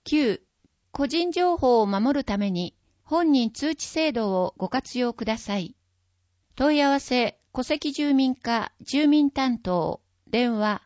9、個人情報を守るために本人通知制度をご活用ください。問い合わせ、戸籍住民課住民担当、電話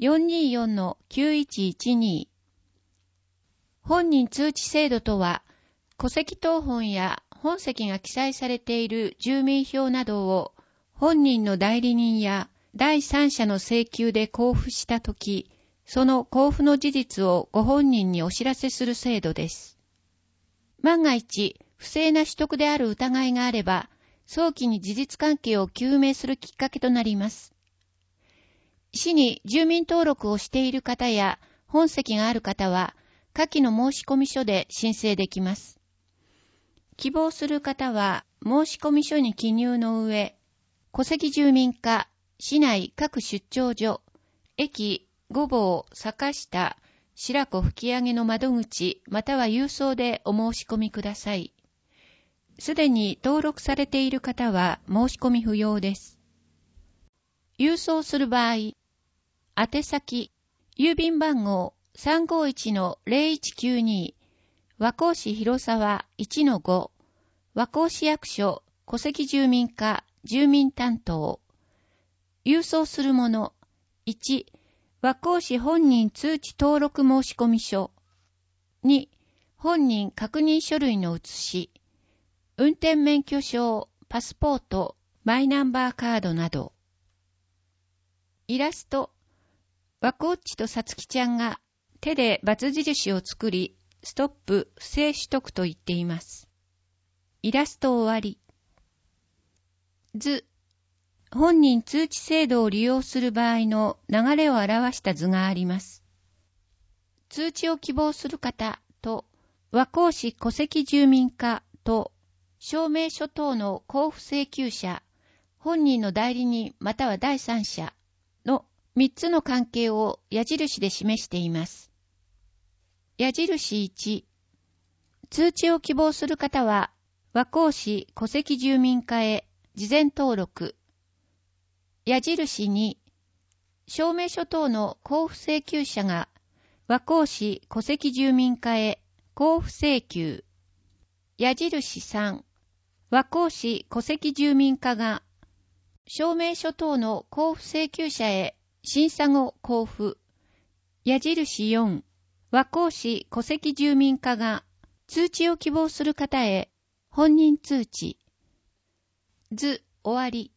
424-9112。本人通知制度とは、戸籍謄本や本籍が記載されている住民票などを本人の代理人や第三者の請求で交付したとき、その交付の事実をご本人にお知らせする制度です。万が一、不正な取得である疑いがあれば、早期に事実関係を究明するきっかけとなります。市に住民登録をしている方や本籍がある方は、下記の申込書で申請できます。希望する方は、申込書に記入の上、戸籍住民課、市内各出張所、駅、御坊、坂下、白子吹上の窓口、または郵送でお申し込みください。すでに登録されている方は申し込み不要です。郵送する場合、宛先、郵便番号 351-0192、和光市広沢 1-5、和光市役所戸籍住民課住民担当。郵送するもの、1、和光市本人通知登録申込書。2、本人確認書類の写し。運転免許証、パスポート、マイナンバーカードなど。イラスト。和光ちとさつきちゃんが手で×印を作り、ストップ、不正取得と言っています。イラスト終わり。図。本人通知制度を利用する場合の流れを表した図があります。通知を希望する方と、和光市戸籍住民課と、証明書等の交付請求者、本人の代理人または第三者の3つの関係を矢印で示しています。矢印1、通知を希望する方は、和光市戸籍住民課へ事前登録。矢印2、証明書等の交付請求者が和光市戸籍住民課へ交付請求。矢印3、和光市戸籍住民課が証明書等の交付請求者へ審査後交付。矢印4、和光市戸籍住民課が通知を希望する方へ本人通知。図終わり。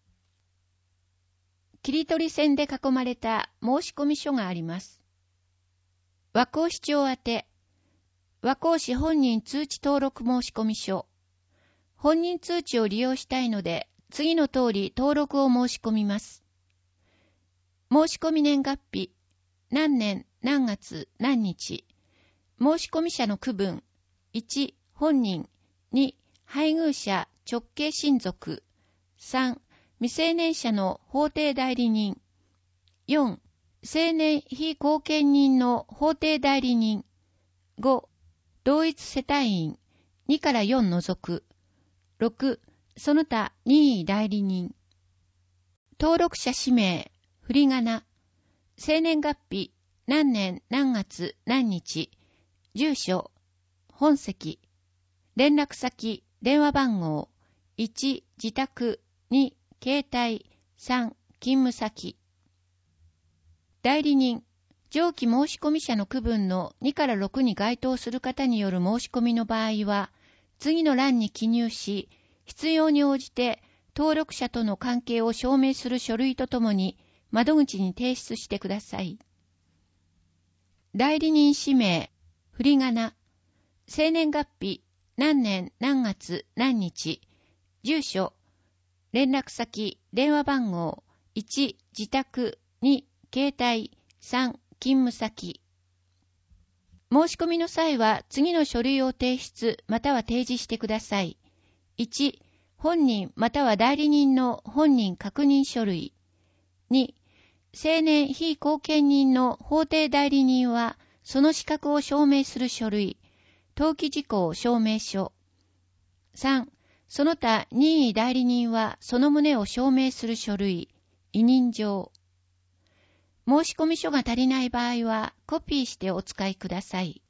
切り取り線で囲まれた申込書があります。和光市長宛て、和光市本人通知登録申込書。本人通知を利用したいので、次の通り登録を申し込みます。申込年月日、何年何月何日。申込者の区分、1、本人、2、配偶者直系親族、3、未成年者の法定代理人、4、成年非後見人の法定代理人、5、同一世帯員、2から4除く、6、その他任意代理人。登録者氏名、振り仮名、生年月日、何年何月何日、住所、本籍、連絡先、電話番号、1、自宅、2、携帯、3、勤務先。代理人、上記申込者の区分の2から6に該当する方による申し込みの場合は、次の欄に記入し、必要に応じて登録者との関係を証明する書類とともに窓口に提出してください。代理人氏名、振り仮名、生年月日、何年何月何日、住所、連絡先、電話番号、1、自宅、2、携帯、3、勤務先。申し込みの際は次の書類を提出または提示してください。1、本人または代理人の本人確認書類。2、成年非後見人の法定代理人はその資格を証明する書類。登記事項証明書。3、その他任意代理人はその旨を証明する書類。委任状。申込書が足りない場合はコピーしてお使いください。